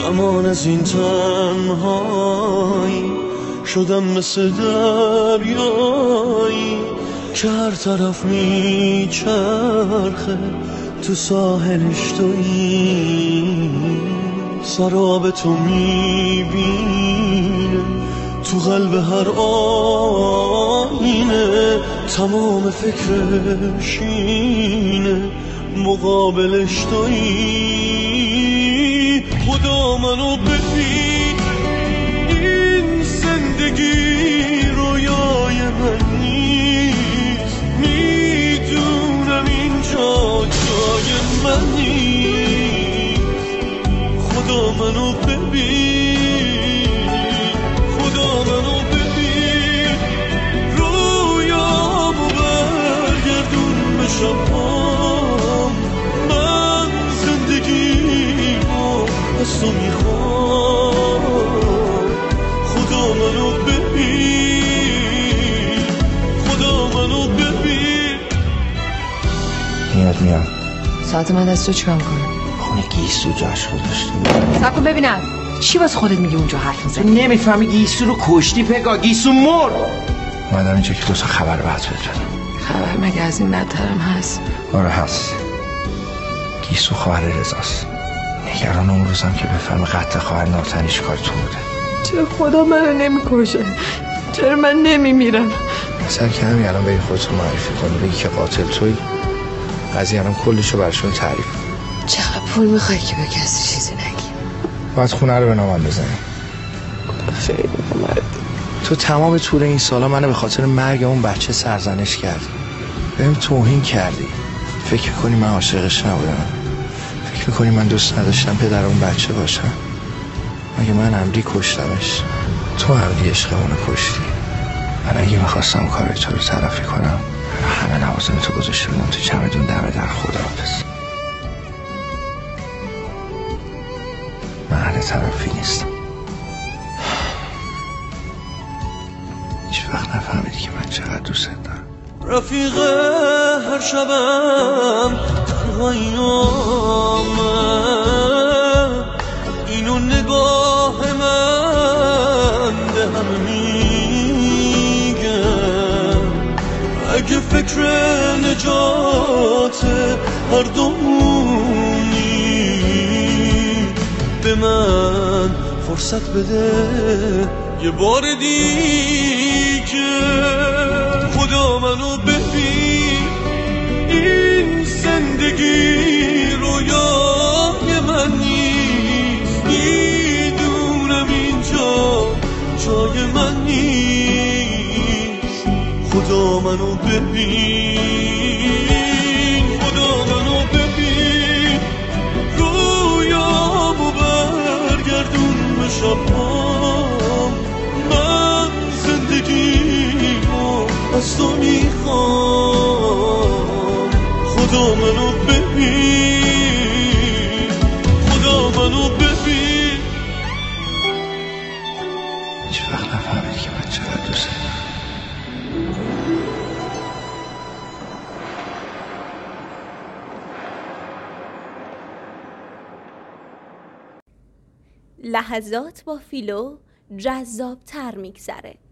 امان از این تنهایی شدم مثل دریایی که هر طرف میچرخه تو ساحلش تویی سراب تو میبینه تو قلب هر آینه تمام فکرش اینه مقابلش تویی خدا منو ببین این زندگی رویای من نیست میدونم اینجا جای من نیست خدا منو ببین خدا منو ببین رویامو برگردون به شبام من زندگیمو از تو میخوام خدا منو ببین خدا منو ببین میاد ساعت من دست تو چیکار کنم؟ خونه گیسو جاش گذاشته صبر کن ببینم چی واسه خودت میگی اونجا حرف میزنی؟ نمیفهمی گیسو رو کشتی پگا گیسو مرد اومدم اینجا که دوستا خبر بد بدونم خبر مگه از این بدترم هست؟ آره هست گیسو خواهر رضاست نگران اون روزم که بفهمه قتل خواهر ناتنیش کار تو بوده چرا خدا منو نمیکشه؟ چرا من نمیمیرم؟ مثلا که همین الان بگی خودتو معرفی کنی بگی که قاتل توی قضیه الان کلشو برشون تعریف چقدر پول میخوای که به کسی چیزی نگی؟ باید خونه رو به نامم بزنی خیلی مردی تو تمام طول این سالا منو به خاطر مرگ اون بچه سرزنش کردی بهم توهین کردی فکر کنی من عاشقش نبودم فکر میکنی من دوست نداشتم پدر اون بچه باشم مگه من عمدی کشتمش تو عمدی عشقمونو کشتی من اگه میخواستم کار تو رو تلافی کنم همه لوازم تو گذاشته بودم تو چمدون دم در خداحافظ من اهل تلافی نیستم هیچ وقت نفهمیدی که من چقدر دوست دارم رفیق هر شبم تنهاییامه اینو نگاه من به همه میگم اگه فکر نجات هر دومونی به من فرصت بده یه بار دیگه خدا منو ببین این زندگی رویای من نیست میدونم اینجا جای من نیست خدا منو ببین خدا منو ببین رویامو برگردون به شبام من زندگیمو از تو میخوام خدا منو ببین خدا منو ببین هیچ وقت نفهمیدی که من چقدر دوست دارم لحظات با فیلو جذاب تر میگذره.